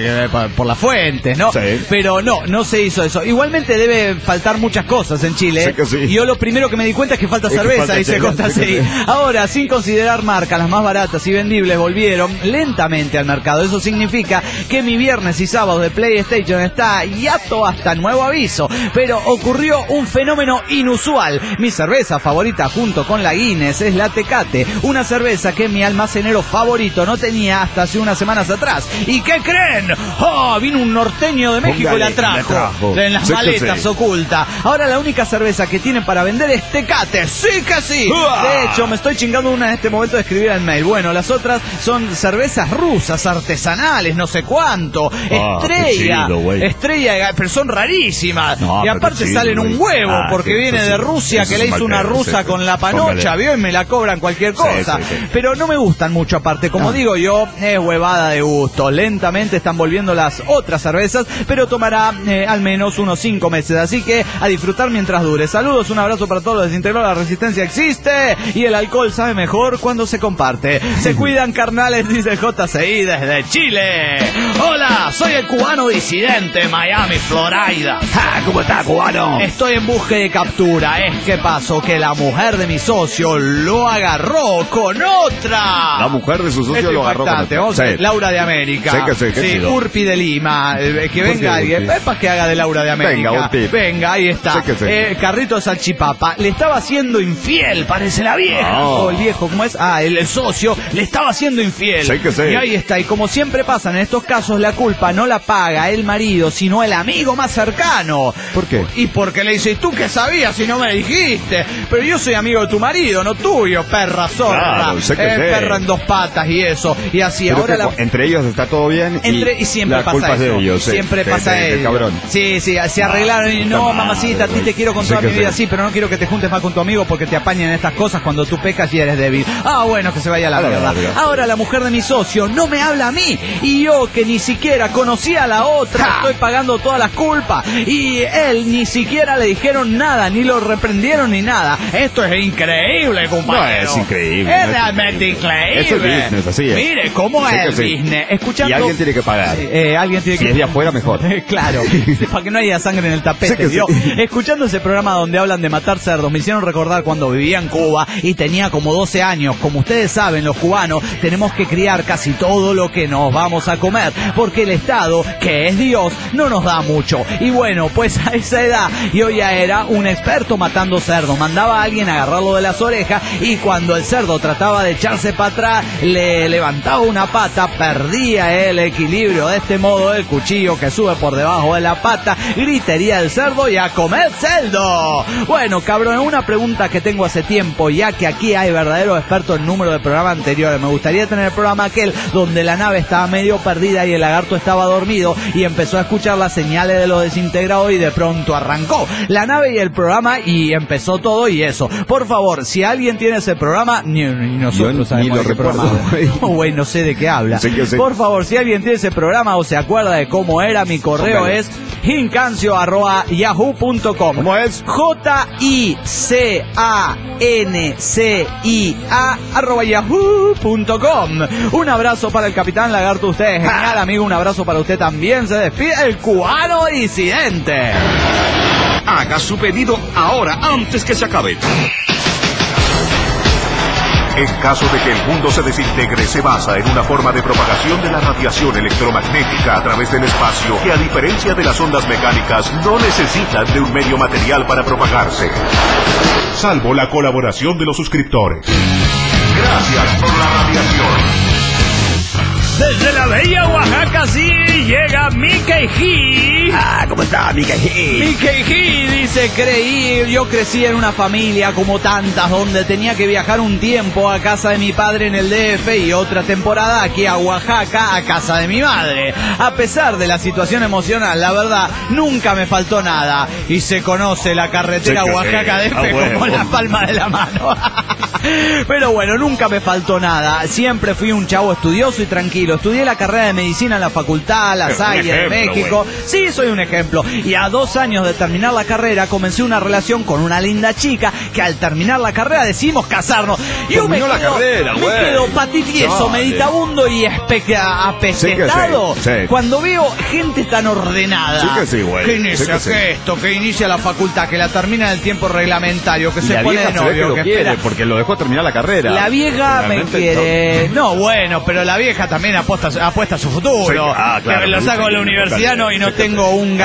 por las fuentes, ¿no? Sí. Pero no se hizo eso. Igualmente debe faltar muchas cosas en Chile. Sí que sí. Y yo lo primero que me di cuenta es que falta Es que cerveza, falta dice chela, Costa sí que Seguí. sí. Ahora, sin considerar marcas, las más baratas y vendibles volvieron lentamente al mercado. Eso significa que mi viernes y sábado de PlayStation está hiato hasta nuevo aviso. Pero ocurrió un fenómeno inusual. Mi cerveza favorita junto con la Guinness es la Tecate, una cerveza que mi almacenero favorito no tenía hasta hace unas semanas atrás. ¿Y qué creen? ¡Oh! Vino un norteño de México y la Póngale, trajo. la trajo. En las Sí que maletas sí. oculta. Ahora la única cerveza que tienen para vender es Tecate. ¡Sí que sí! ¡Uah! De hecho, me estoy chingando una en este momento de escribir el mail. Bueno, las otras son cervezas rusas, artesanales, no sé cuánto. Estrella. qué chido, güey. Estrella, pero son rarísimas. No, Y pero aparte qué chido, salen un güey. huevo, porque sí, viene eso de sí. Rusia, Eso que es le un hizo mal una pedo, rusa sí. con la panocha, Póngale. ¿vio? Y me la cobran cualquier cosa. Sí. Pero no me gustan mucho aparte. Como digo yo, es huevada de gusto. Lentamente están volviendo las otras cervezas, pero tomará al menos unos 5 meses. Así que a disfrutar mientras dure. Saludos, un abrazo para todos los desintegrados. La resistencia existe y el alcohol sabe mejor cuando se comparte. Se cuidan, carnales, dice el JCI desde Chile. Hola, soy el cubano disidente, Miami, Florida. ¿Cómo está, cubano? Estoy en busca de captura. Es que pasó que la mujer de mi socio lo agarró con otra. La mujer de su socio Esto es lo agarró con impactante. otra. Vamos a ver, Sí. Laura de América. Sí que sí, qué chido. Urpi de Lima. Que venga alguien. Urpi? Para que haga de Laura de América. Venga, Urpi. Venga, ahí está. Sí que sí. Carrito de salchipapa. Le estaba haciendo infiel, parece la vieja. No. O el viejo, ¿cómo es? El socio le estaba haciendo infiel. Sí que sí. Y ahí está. Y como siempre pasa en estos casos, la culpa no la paga el marido, sino el amigo más cercano. ¿Por qué? Y porque le dice, ¿y tú qué sabías si no me dijiste? Pero yo soy amigo de tu marido, no tuyo, perra zorra. Claro, sé que sé. Perra en dos patas y eso. Y así, Pero ahora que entre ellos está todo bien y siempre la pasa culpa eso. es de ellos. Sí. Siempre Sí, pasa sí, qué eso. cabrón. Sí, se arreglaron y no, puta mamacita, a ti madre, te quiero con sí toda que mi vida, sí. sí, pero no quiero que te juntes más con tu amigo porque te apañan estas cosas cuando tú pecas y eres débil. Bueno, que se vaya a la A la mierda. verga. Ahora la mujer de mi socio no me habla a mí y yo que ni siquiera conocía a la otra, estoy pagando todas las culpas y él ni siquiera le dijeron nada, ni lo reprendieron ni nada. Esto es increíble, compañero. No, es increíble, Es no es realmente increíble. Es el business, así es. Mire, ¿cómo Sí es que el sí. business? Escuchando... Y alguien tiene que pagar. Alguien tiene Si que... es de afuera, mejor. Claro. Claro, para que no haya sangre en el tapete, ¿vio? Escuchando ese programa donde hablan de matar cerdos, me hicieron recordar cuando vivía en Cuba y tenía como 12 años. Como ustedes saben, los cubanos tenemos que criar casi todo lo que nos vamos a comer, porque el Estado, que es Dios, no nos da mucho. Y bueno, pues a esa edad yo ya era un experto matando cerdos. Mandaba a alguien a agarrarlo de las orejas y cuando el cerdo trataba de echarse para atrás, le levantaba una pata, perdía el equilibrio. De este modo, el cuchillo que sube por debajo de la pata, gritaría el cerdo y a comer cerdo. Bueno, cabrón, una pregunta que tengo hace tiempo, ya que aquí hay verdaderos expertos en número de programas anteriores. Me gustaría tener el programa aquel donde la nave estaba medio perdida y el lagarto estaba dormido y empezó a escuchar las señales de los desintegrados y de pronto arrancó la nave y el programa y empezó todo y eso. Por favor, si alguien tiene ese programa, ni nosotros sabemos de qué programa. Güey, no sé de qué habla. Sí. Por favor, si alguien tiene ese programa o se acuerda de cómo era, mi correo es hincancio@yahoo.com. ¿Cómo es? JICANCIA@yahoo.com. Un abrazo para el Capitán Lagarto, usted es genial, amigo. Un abrazo para usted también. Se despide el cubano disidente. Haga su pedido ahora, antes que se acabe. En caso de que el mundo se desintegre, se basa en una forma de propagación de la radiación electromagnética a través del espacio que, a diferencia de las ondas mecánicas, no necesitan de un medio material para propagarse. Salvo la colaboración de los suscriptores. Gracias por la radiación. Desde la bella Oaxaca, sí, llega Mickey G. ¿Cómo está, Mickey G? Mickey G dice, yo crecí en una familia como tantas, donde tenía que viajar un tiempo a casa de mi padre en el DF y otra temporada aquí a Oaxaca a casa de mi madre. A pesar de la situación emocional, la verdad, nunca me faltó nada. Y se conoce la carretera Oaxaca-DF como la palma de la mano. Pero bueno, nunca me faltó nada. Siempre fui un chavo estudioso y tranquilo. Estudié la carrera de medicina en la facultad La Salle de México. Sí, soy un ejemplo. Y a 2 años de terminar la carrera comencé una relación con una linda chica que al terminar la carrera decidimos casarnos. Yo me quedo patitieso, meditabundo y apestado cuando veo gente tan ordenada. Sí que sí, güey. Que inicia esto, que inicia la facultad, que la termina en el tiempo reglamentario, que se pone de novio, que espera. Porque lo dejó terminar la carrera. La vieja me quiere. No, bueno, pero la vieja también apuesta a su futuro. Sí, claro, que lo saco de la universidad y no tengo un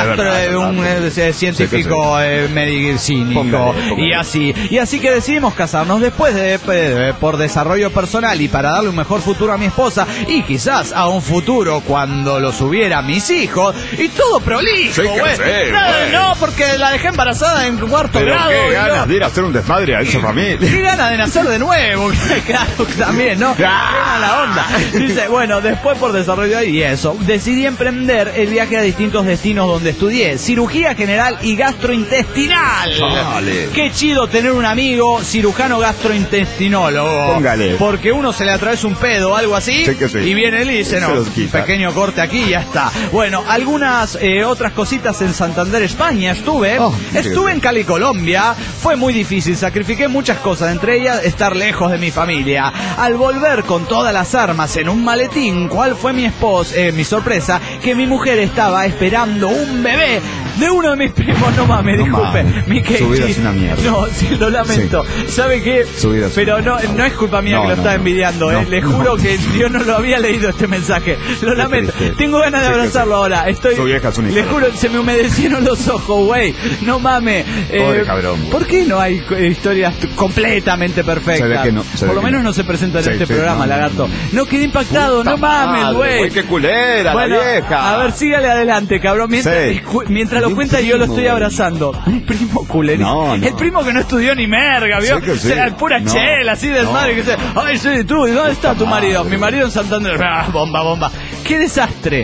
científico medicínico. Y así que decidimos casarnos después por desarrollo personal y para darle un mejor futuro a mi esposa y quizás a un futuro cuando los hubiera mis hijos y todo prolijo, güey. No, porque la dejé embarazada en 4º grado. Qué ganas de ir a hacer un desmadre a esa familia. Qué ganas de nacer de nuevo. Claro, también, ¿no? Qué mala onda. Dice, bueno, después por desarrollo y eso, decidí emprender el viaje a distintos destinos donde estudié cirugía general y gastrointestinal. Vale. Qué chido tener un amigo cirujano gastrointestinólogo. Póngale. Porque uno se le atraviesa un pedo o algo así y viene él y dice, no, pequeño corte aquí y ya está. Bueno, algunas otras cositas en Santander, España estuve en Cali, Colombia. Fue muy difícil, sacrifiqué muchas cosas, entre ellas estar lejos de mi familia. Al volver con todas las armas en un maletín, ¿cuál fue mi sorpresa? Que mi mujer estaba esperando un bebé de uno de mis primos. No mames, disculpe. Su vida es una mierda. No, sí, lo lamento. Sí. ¿Sabe qué? Pero no es culpa mía que lo estaba envidiando, Le juro que yo no lo había leído este mensaje. Lo lamento. Triste. Tengo ganas de abrazarlo ahora. Su vieja es un le juro, se me humedecieron los ojos, güey. No mames. Pobre cabrón, güey. ¿Por qué no hay historias completamente perfectas? Por lo menos no se presenta en este programa, Lagarto. No quedé impactado, no mames, güey. Qué culera, la vieja. A ver, sígale adelante, cabrón. Mientras lo cuenta, yo lo estoy abrazando. Un primo culero. No. El primo que no estudió ni merga, ¿vio? O sea, pura chela, así desmadre. Que ay, sí, tú, ¿dónde está tu marido? Mi marido en Santander. Bomba. ¡Qué desastre!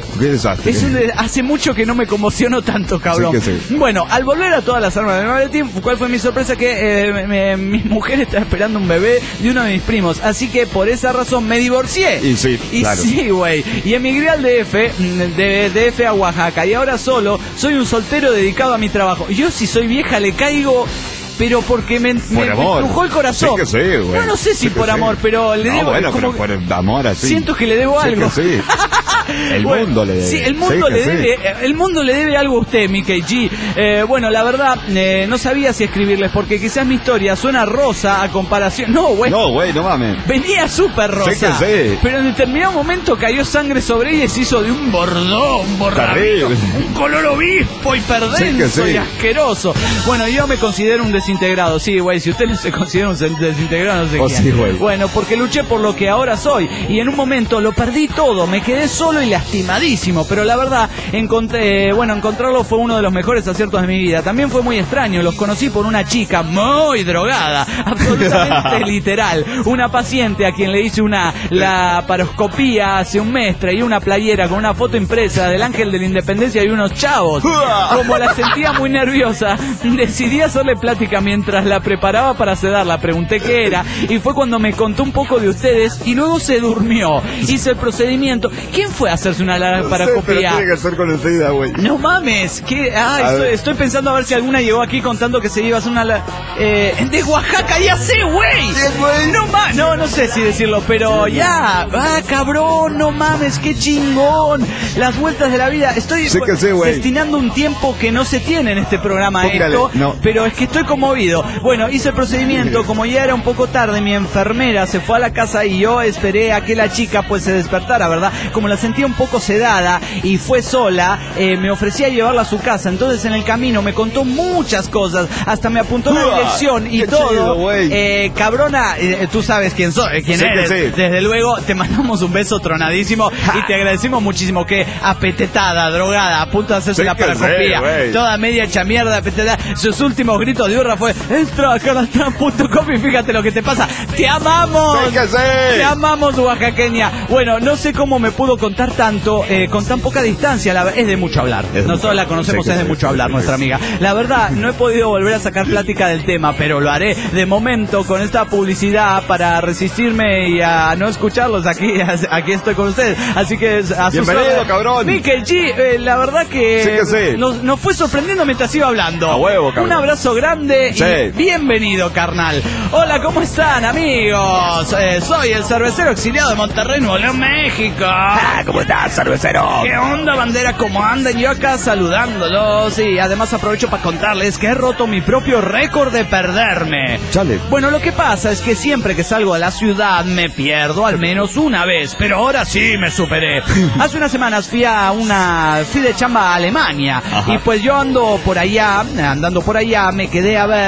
Hace mucho que no me conmociono tanto, cabrón. Bueno, al volver a todas las armas de mi maletín, ¿cuál fue mi sorpresa? Que mi mujer estaba esperando un bebé de uno de mis primos. Así que por esa razón me divorcié. Y sí, güey. Y emigré al DF, de DF a Oaxaca. Y ahora soy un soltero dedicado a mi trabajo. Yo si soy vieja le caigo, pero porque me estrujó el corazón. Sí, güey. No sé si por amor, pero le debo. Bueno, pero por amor así. Siento que le debo algo. Sí. El mundo le debe. Sí, el mundo le debe algo a usted, Mickey G. Bueno, la verdad, no sabía si escribirles porque quizás mi historia suena rosa a comparación. No, güey. No, güey, no mames. Venía súper rosa. Sí. Pero en determinado momento cayó sangre sobre ella y se hizo de un bordó, un borradillo, un color obispo y perdenso y asqueroso. Bueno, yo me considero un desintegrado. Sí, güey, si usted no se considera un desintegrado, no sé quién. Sí, güey. Bueno, porque luché por lo que ahora soy y en un momento lo perdí todo, me quedé solo y lastimadísimo, pero la verdad, encontrarlo fue uno de los mejores aciertos de mi vida. También fue muy extraño, los conocí por una chica muy drogada, absolutamente literal, una paciente a quien le hice una laparoscopía hace un mes, traía una playera con una foto impresa del Ángel de la Independencia y unos chavos. Como la sentía muy nerviosa, decidí hacerle plática mientras la preparaba para sedarla, pregunté qué era y fue cuando me contó un poco de ustedes y luego se durmió. Hice el procedimiento. ¿Quién fue a hacerse una laparoscopía? Pero tiene que ser conocida, güey. No mames, ¿qué? Estoy pensando a ver si alguna llegó aquí contando que se iba a hacer una de Oaxaca, ya sé, güey. No sé si decirlo, pero ya. Cabrón, no mames, qué chingón. Las vueltas de la vida. Estoy destinando un tiempo que no se tiene en este programa, pero es que estoy conmovido. Bueno, hice el procedimiento, como ya era un poco tarde, mi enfermera se fue a la casa y yo esperé a que la chica pues se despertara, ¿verdad? Como la sentía un poco sedada y fue sola, me ofrecía llevarla a su casa. Entonces en el camino me contó muchas cosas, hasta me apuntó la dirección y todo. Chido, cabrona, tú sabes quién eres. Desde luego te mandamos un beso tronadísimo y te agradecemos muchísimo. Que apetetada, drogada, a punto de hacerse la paracopía, toda media hecha mierda, apetetada. Sus últimos gritos de hurra fue: entra a canastran.com y fíjate lo que te pasa. ¡Te amamos! ¡Te amamos, oaxaqueña! Bueno, no sé cómo me pudo contar tanto con tan poca distancia. Es de mucho hablar. Nosotros la conocemos, es de mucho hablar, nuestra amiga. La verdad, no he podido volver a sacar plática del tema, pero lo haré de momento con esta publicidad para resistirme y a no escucharlos. Aquí estoy con ustedes. Así que a sus bienvenido, cabrón. Mickey G, la verdad que nos fue sorprendiendo mientras iba hablando. A huevo, cabrón. Un abrazo grande y bienvenido, carnal. Hola, ¿cómo están, amigos? Soy el cervecero exiliado de Monterrey, Nuevo León, México. ¿Cómo estás, cervecero? ¿Qué onda, bandera? ¿Cómo andan? Yo acá saludándolos y además aprovecho para contarles que he roto mi propio récord de perderme. Chale. Bueno, lo que pasa es que siempre que salgo a la ciudad me pierdo al menos una vez, pero ahora sí me superé. Hace unas semanas fui de chamba a Alemania. Ajá. Y pues yo andando por allá me quedé a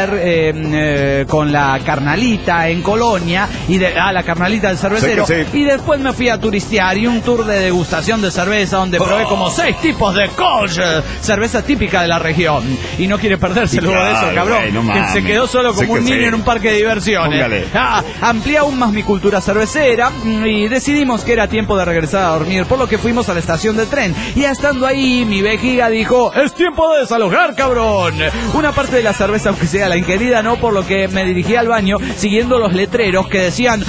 ver con la carnalita en Colonia la carnalita del cervecero, y después me fui a turistear y un tour de degustación de cerveza donde probé como 6 tipos de Kolsch, cerveza típica de la región, y no quiere perderse luego de eso, cabrón, que se quedó solo como un niño en un parque de diversiones. Amplié aún más mi cultura cervecera y decidimos que era tiempo de regresar a dormir, por lo que fuimos a la estación de tren, y estando ahí mi vejiga dijo: es tiempo de desalojar, cabrón. Una parte de la cerveza, aunque sea la ingerida, no, por lo que me dirigí al baño siguiendo los letreros que decían: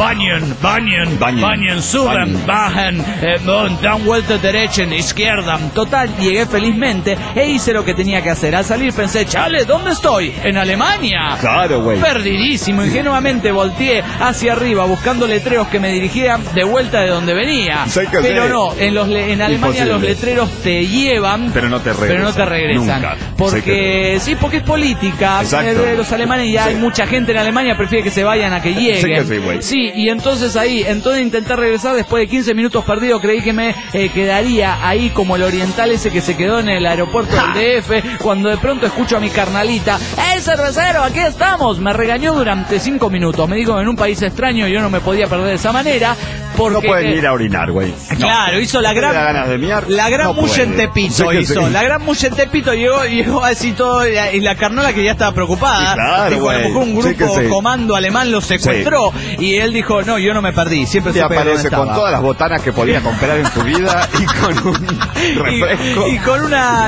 bañen, suben, bajen, dan vuelta derecha, izquierda. Total, llegué felizmente e hice lo que tenía que hacer. Al salir pensé: chale, ¿dónde estoy? ¿En Alemania? Claro, güey. Perdidísimo, ingenuamente volteé hacia arriba buscando letreros que me dirigían de vuelta de donde venía. Pero no, en Alemania los letreros te llevan, pero no te regresan. Nunca. Porque es política. De los alemanes, ya hay mucha gente en Alemania, prefiere que se vayan a que lleguen. Sí, y entonces intenté regresar después de 15 minutos perdido, creí que me quedaría ahí como el oriental ese que se quedó en el aeropuerto del DF, cuando de pronto escucho a mi carnalita: ¡Hey, cervecero, aquí estamos! Me regañó durante 5 minutos, me dijo: en un país extraño yo no me podía perder de esa manera. Porque, no pueden ir a orinar, güey. Claro, hizo la gran mucha en Tepito, la gran mucha en Tepito, llegó así todo, y la carnola, que ya estaba preocupada, claro, dijo: a lo mejor un grupo comando alemán lo secuestró, y él dijo: no, yo no me perdí, siempre se aparece con todas las botanas que podía comprar en su vida y con un refresco y con una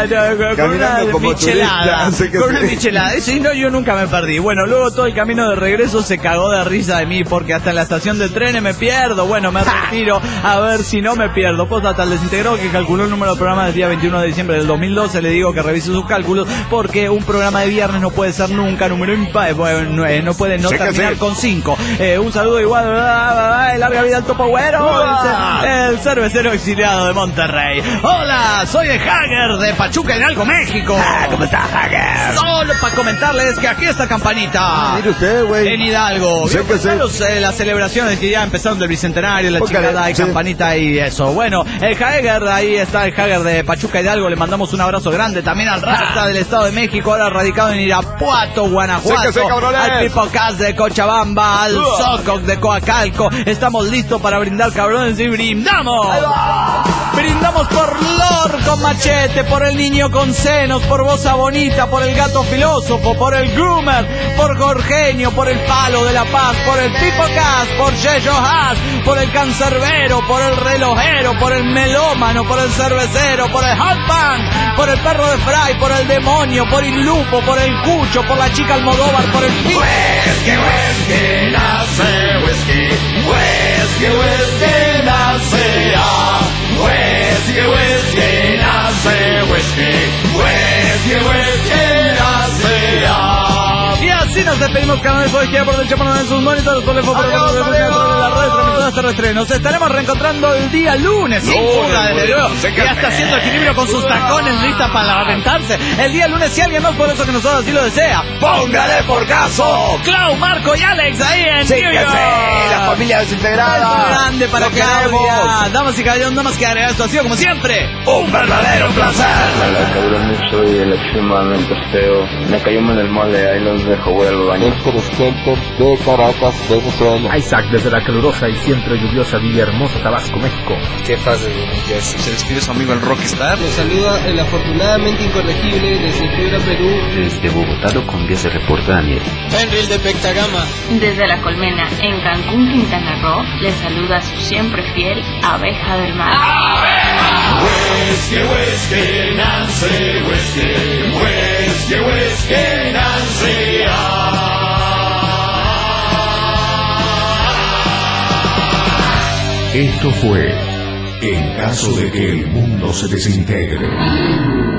michelada, Sí, no, yo nunca me perdí. Bueno, luego todo el camino de regreso se cagó de risa de mí, porque hasta en la estación de trenes me pierdo. Bueno, me retiro a ver si no me pierdo. Postdata, al desintegrado que calculó el número del programa del día 21 de diciembre del 2012, le digo que revise sus cálculos porque un programa de viernes no puede ser nunca número impar, no puede no terminar con 5. Un saludo igual, larga vida al Topo Güero, el cervecero exiliado de Monterrey. Hola, soy el Hager de Pachuca Hidalgo, México. ¿Cómo estás, Hager? Solo para comentarles que aquí está Campanita. Mire usted, güey. En Hidalgo. Las celebraciones que ya empezaron del Bicentenario, la chingada y Campanita y eso. Bueno, el Hager, ahí está el Hager de Pachuca Hidalgo. Le mandamos un abrazo grande también al Rasta del Estado de México, ahora radicado en Irapuato, Guanajuato, al Pipocas de Cochabamba, al Sococ de Coacalco. Estamos listos para brindar, cabrones, y brindamos. Brindamos por Lord con machete, por el niño con senos, por Bosa Bonita, por el gato filósofo, por el groomer, por Jorgeño, por el palo de la paz, por el Pipocas, por Yeyo Haas, por el cancerbero, por el relojero, por el melómano, por el cervecero, por el hot pan, por el perro de Fray, por el demonio, por el lupo, por el cucho, por la chica Almodóvar, por el whisky, whisky, nace whisky, whisky, whisky, nace whisky, whisky, nace whisky, whisky, whisky, nace. Y así nos despedimos, canales por izquierda, por derecha, por en sus monitores, por el foco, por la red, transmitiendo este reestreno. Nos estaremos reencontrando el día lunes, sin duda, desde luego. Ya está haciendo equilibrio con sus tacones, lista para aventarse. El día lunes, si alguien más por eso que nosotros así lo desea, póngale por caso. Clau, Marco y Alex ahí en New York. La familia desintegrada. Grande para Claudia. Damas y caballeros, nada más que agregar, esto ha sido como siempre un verdadero placer. Hola, cabrones, soy el extremadamente feo. Me cayó en el mole, ahí los dejo, voy al baño. Héctor Skelter de Caracas, Venezuela. Isaac desde la calurosa y siempre lluviosa Villahermosa, Tabasco, México. ¿Qué pasa, Jersey? Se despide su amigo el Rockstar. Nos saluda el afortunadamente incorregible desde Piura, Perú. Desde Bogotá lo Colombia se reporta Daniel. Henry de Pectagama. Desde La Colmena, en Cancún, Quintana Roo, le saluda su siempre fiel Abeja del Mar. Whisky, whisky, Nancy, whisky, whisky, whisky, Nancy. Esto fue En caso de que el mundo se desintegre.